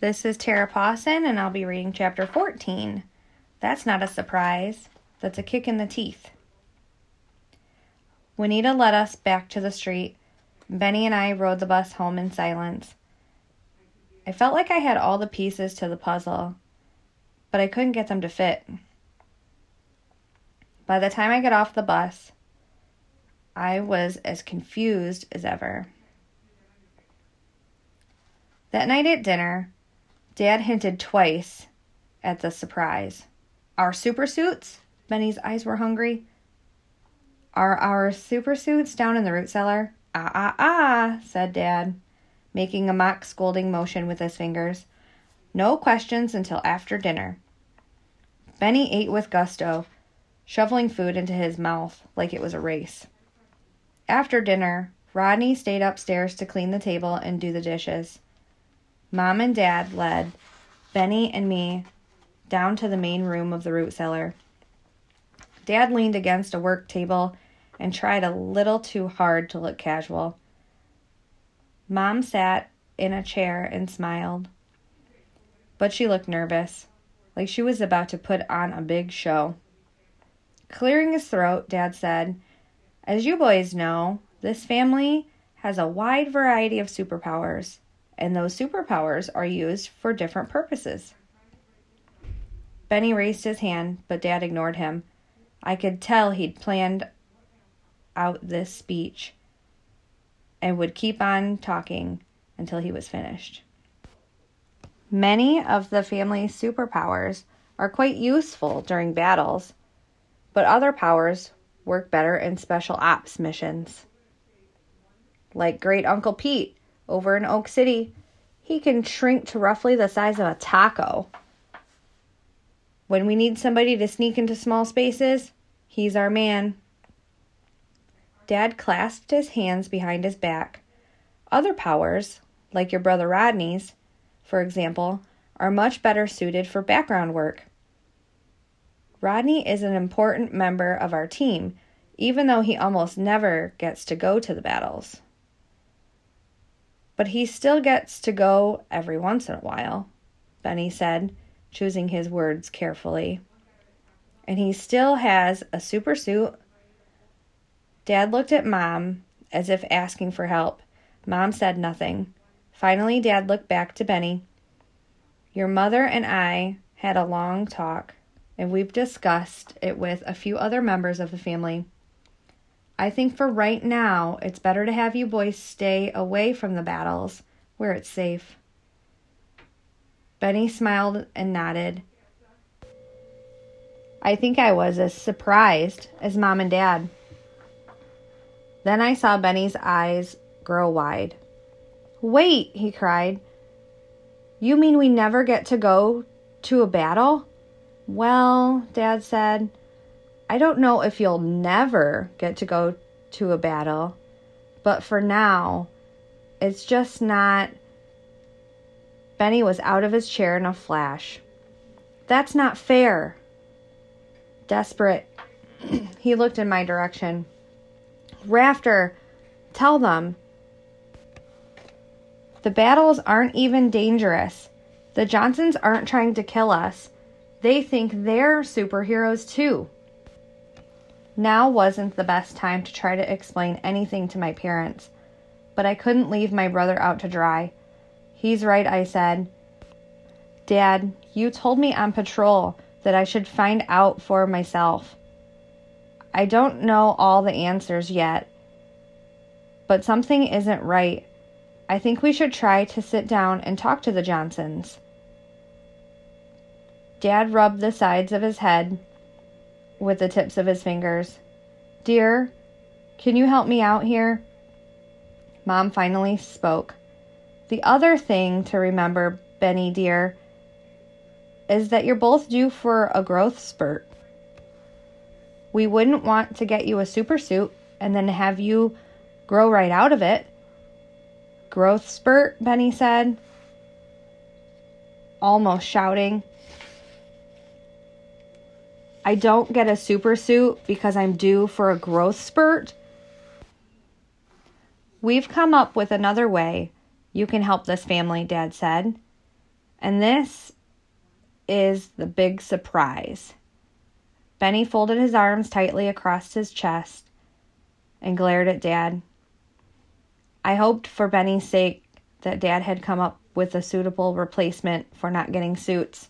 This is Tara Pawson, and I'll be reading Chapter 14. That's not a surprise. That's a kick in the teeth. Juanita led us back to the street. Benny and I rode the bus home in silence. I felt like I had all the pieces to the puzzle, but I couldn't get them to fit. By the time I got off the bus, I was as confused as ever. That night at dinner, Dad hinted twice at the surprise. Our super suits? Benny's eyes were hungry. Are our super suits down in the root cellar? Said Dad, making a mock scolding motion with his fingers. No questions until after dinner. Benny ate with gusto, shoveling food into his mouth like it was a race. After dinner, Rodney stayed upstairs to clean the table and do the dishes. Mom and Dad led Benny and me down to the main room of the root cellar. Dad leaned against a work table and tried a little too hard to look casual. Mom sat in a chair and smiled, but she looked nervous, like she was about to put on a big show. Clearing his throat, Dad said, "As you boys know, this family has a wide variety of superpowers, and those superpowers are used for different purposes." Benny raised his hand, but Dad ignored him. I could tell he'd planned out this speech and would keep on talking until he was finished. Many of the family's superpowers are quite useful during battles, but other powers work better in special ops missions. Like Great Uncle Pete over in Oak City, he can shrink to roughly the size of a taco. When we need somebody to sneak into small spaces, he's our man. Dad clasped his hands behind his back. Other powers, like your brother Rodney's, for example, are much better suited for background work. Rodney is an important member of our team, even though he almost never gets to go to the battles. But he still gets to go every once in a while, Benny said, choosing his words carefully. And he still has a super suit. Dad looked at Mom as if asking for help. Mom said nothing. Finally, Dad looked back to Benny. Your mother and I had a long talk, and we've discussed it with a few other members of the family. I think for right now, it's better to have you boys stay away from the battles where it's safe. Benny smiled and nodded. I think I was as surprised as Mom and Dad. Then I saw Benny's eyes grow wide. Wait, he cried. You mean we never get to go to a battle? Well, Dad said, I don't know if you'll never get to go to a battle, but for now, it's just not... Benny was out of his chair in a flash. That's not fair. Desperate, he looked in my direction. Rafter, tell them. The battles aren't even dangerous. The Johnsons aren't trying to kill us. They think they're superheroes too. Now wasn't the best time to try to explain anything to my parents, but I couldn't leave my brother out to dry. He's right, I said. Dad, you told me on patrol that I should find out for myself. I don't know all the answers yet, but something isn't right. I think we should try to sit down and talk to the Johnsons. Dad rubbed the sides of his head with the tips of his fingers. Dear, can you help me out here? Mom finally spoke. The other thing to remember, Benny dear, is that you're both due for a growth spurt. We wouldn't want to get you a super suit and then have you grow right out of it. Growth spurt, Benny said, almost shouting. I don't get a super suit because I'm due for a growth spurt? We've come up with another way you can help this family, Dad said. And this is the big surprise. Benny folded his arms tightly across his chest and glared at Dad. I hoped for Benny's sake that Dad had come up with a suitable replacement for not getting suits.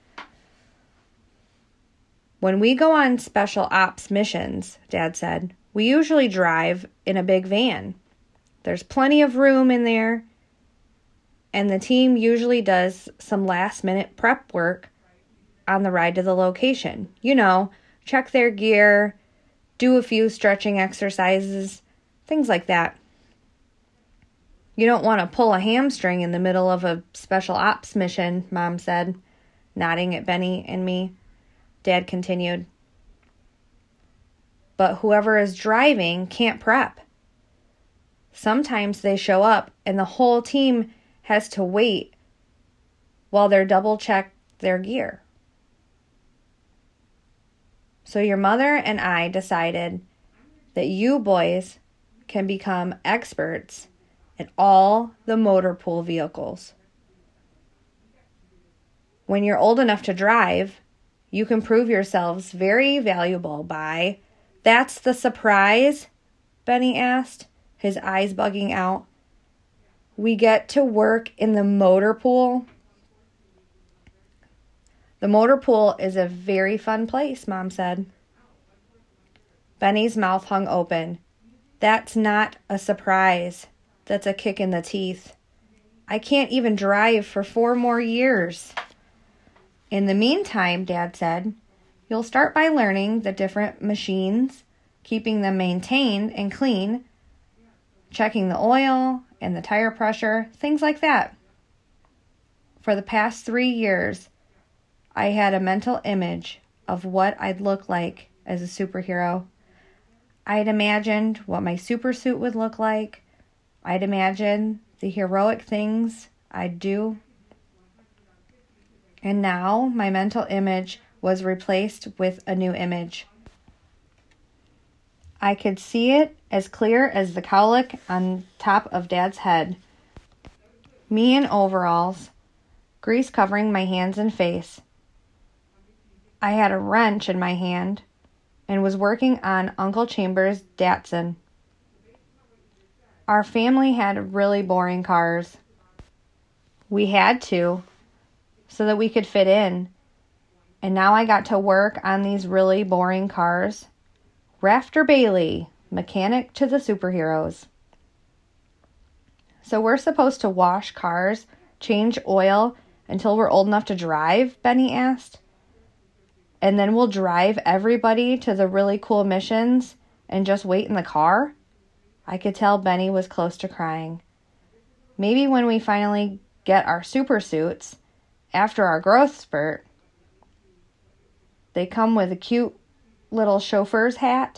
When we go on special ops missions, Dad said, we usually drive in a big van. There's plenty of room in there, and the team usually does some last-minute prep work on the ride to the location. You know, check their gear, do a few stretching exercises, things like that. You don't want to pull a hamstring in the middle of a special ops mission, Mom said, nodding at Benny and me. Dad continued, but whoever is driving can't prep. Sometimes they show up and the whole team has to wait while they double check their gear. So your mother and I decided that you boys can become experts in all the motor pool vehicles. When you're old enough to drive, you can prove yourselves very valuable by... That's the surprise? Benny asked, his eyes bugging out. We get to work in the motor pool? The motor pool is a very fun place, Mom said. Benny's mouth hung open. That's not a surprise. That's a kick in the teeth. I can't even drive for 4 more years. In the meantime, Dad said, you'll start by learning the different machines, keeping them maintained and clean, checking the oil and the tire pressure, things like that. For the past 3 years, I had a mental image of what I'd look like as a superhero. I'd imagined what my supersuit would look like. I'd imagined the heroic things I'd do. And now my mental image was replaced with a new image. I could see it as clear as the cowlick on top of Dad's head. Me in overalls, grease covering my hands and face. I had a wrench in my hand and was working on Uncle Chambers' Datsun. Our family had really boring cars. We had to, so that we could fit in. And now I got to work on these really boring cars. Rafter Bailey, mechanic to the superheroes. So we're supposed to wash cars, change oil until we're old enough to drive? Benny asked. And then we'll drive everybody to the really cool missions and just wait in the car? I could tell Benny was close to crying. Maybe when we finally get our super suits, after our growth spurt, they come with a cute little chauffeur's hat.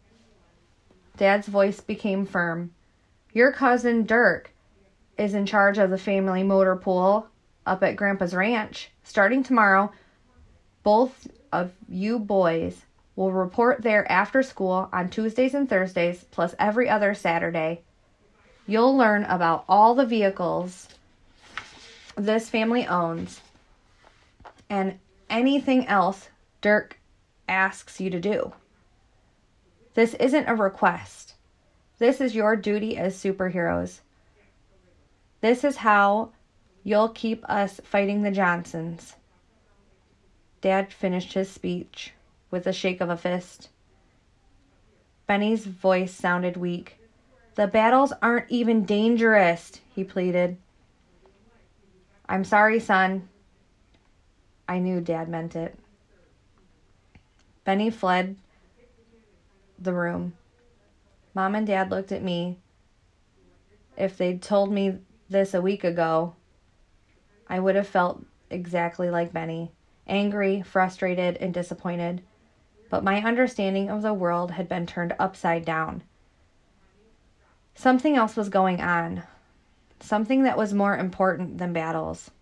Dad's voice became firm. Your cousin Dirk is in charge of the family motor pool up at Grandpa's ranch. Starting tomorrow, both of you boys will report there after school on Tuesdays and Thursdays, plus every other Saturday. You'll learn about all the vehicles this family owns and anything else Dirk asks you to do. This isn't a request. This is your duty as superheroes. This is how you'll keep us fighting the Johnsons. Dad finished his speech with a shake of a fist. Benny's voice sounded weak. The battles aren't even dangerous, he pleaded. I'm sorry, son. I knew Dad meant it. Benny fled the room. Mom and Dad looked at me. If they'd told me this a week ago, I would have felt exactly like Benny, angry, frustrated, and disappointed. But my understanding of the world had been turned upside down. Something else was going on. Something that was more important than battles.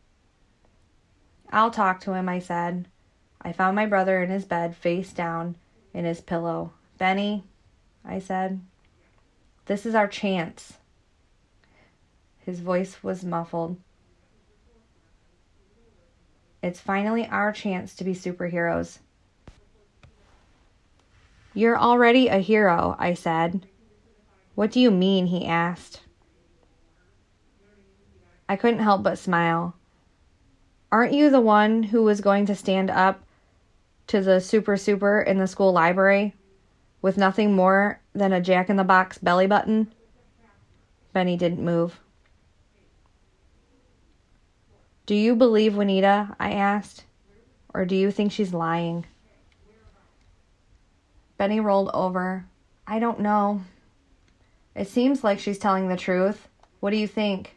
I'll talk to him, I said. I found my brother in his bed, face down in his pillow. Benny, I said, this is our chance. His voice was muffled. It's finally our chance to be superheroes. You're already a hero, I said. What do you mean, he asked. I couldn't help but smile. Aren't you the one who was going to stand up to the super in the school library with nothing more than a Jack-in-the-Box belly button? Benny didn't move. Do you believe Juanita? I asked. Or do you think she's lying? Benny rolled over. I don't know. It seems like she's telling the truth. What do you think?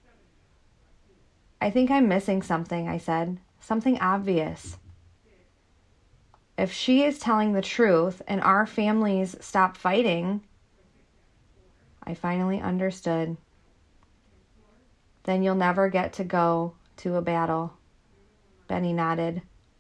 I think I'm missing something, I said. Something obvious. If she is telling the truth and our families stop fighting, I finally understood. Then you'll never get to go to a battle. Benny nodded.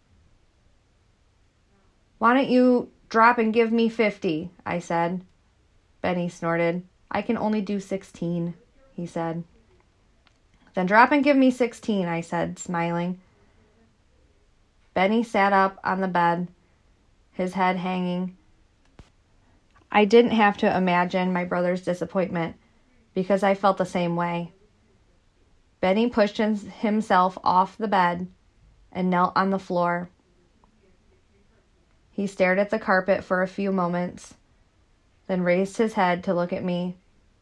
Why don't you drop and give me 50, I said. Benny snorted. I can only do 16, he said. Then drop and give me 16, I said, smiling. Benny sat up on the bed, his head hanging. I didn't have to imagine my brother's disappointment, because I felt the same way. Benny pushed himself off the bed and knelt on the floor. He stared at the carpet for a few moments, then raised his head to look at me.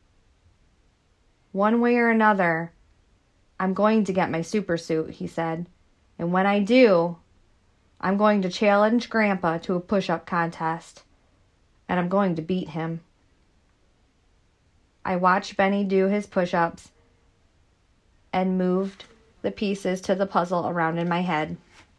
One way or another, I'm going to get my supersuit, he said. And when I do, I'm going to challenge Grandpa to a push-up contest. And I'm going to beat him. I watched Benny do his push-ups and moved the pieces to the puzzle around in my head.